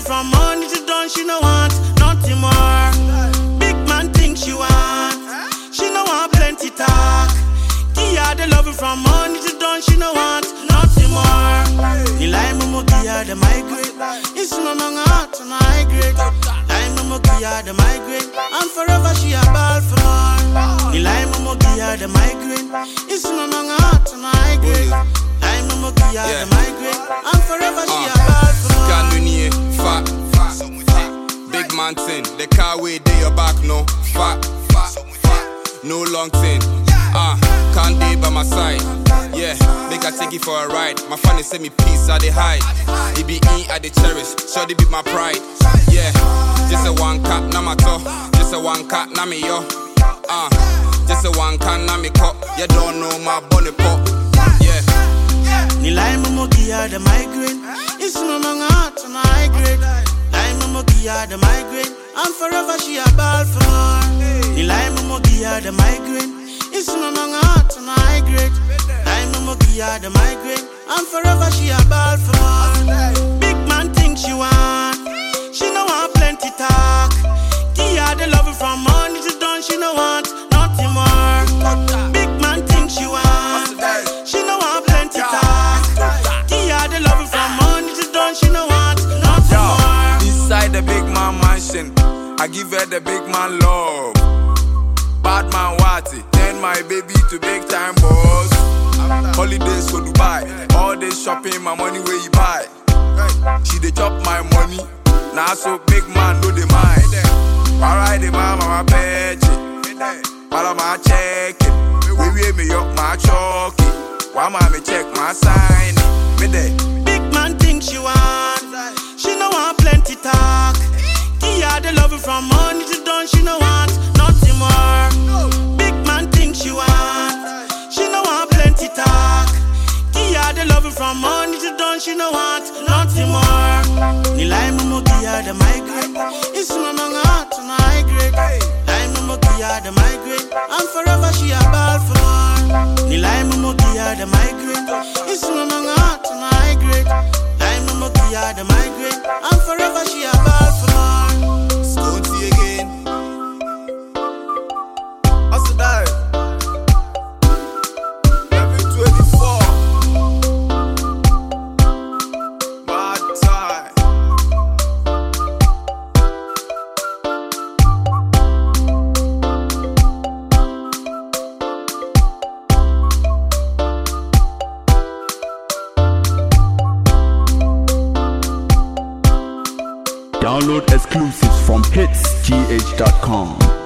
from morning to dawn. She no want nothing more. Big man think she want. She no want plenty talk. Give her the love from morning to dawn. She no want nothing more. Ni lie mumu give her the migrate. It's no longer hot and high grade. Lie mumu give her the migrate. And forever she a ball for more. Ni lie mumu give her the migraine. It's no longer hot and high grade. Lie mumu give her the migraine. And forever she a ball for more. Candonie, fat. Big man thing. The car way day your back no. Fat. No long thing. Can't day by my side. Yeah, make I take it for a ride. My family send me peace, I they hide. It be in, I they cherish. Sure they be my pride. Yeah, just a one cat, na my toe. Just a one cat, na me yo. Just a one can, na me cup. You don't know my bonnet pop. Yeah. Ni lie mumu give her the migraine. It's no longer hot and high grade. Lie mumu give her the migraine. And forever she a ball for more. Ni lie mumu give her the migraine. It's no longer hot and high grade. Lie mumu give her the migraine. And forever she a ball for more. Big man think she want. She no want plenty talk. Give her the love from morning to dawn. She no want nothing more. Big man think she want. She no want plenty talk. Give her the love from morning to dawn. She no want nothing more. Inside the big man mansion, I give her the big man love. Bad man Watty, turn my baby to big time boss. Holidays for Dubai, all day shopping, my money where you buy. She dey chop my money, now so big man no dey mind. Alright, the mama pay it, all of my check it. We me up my chalky, why me check my sign? Me there. Big man think she want. She no want plenty talk. Give her the love from morning to dawn. She no want nothing more. Big man think she want. She no want plenty talk. Give her the love from morning to dawn. She no want nothing more. Ni lie mumu give her the migraine. It's no longer hot and high grade. Lie mumu give her the migraine. And forever she a ball for more. Ni lie mumu give her the migraine. It's no longer hot and high grade. Lie mumu give her the migraine. And forever she a ball for more. Stunty again. How's it die? Every 24. Bad time. Download exclusives from hitsgh.com.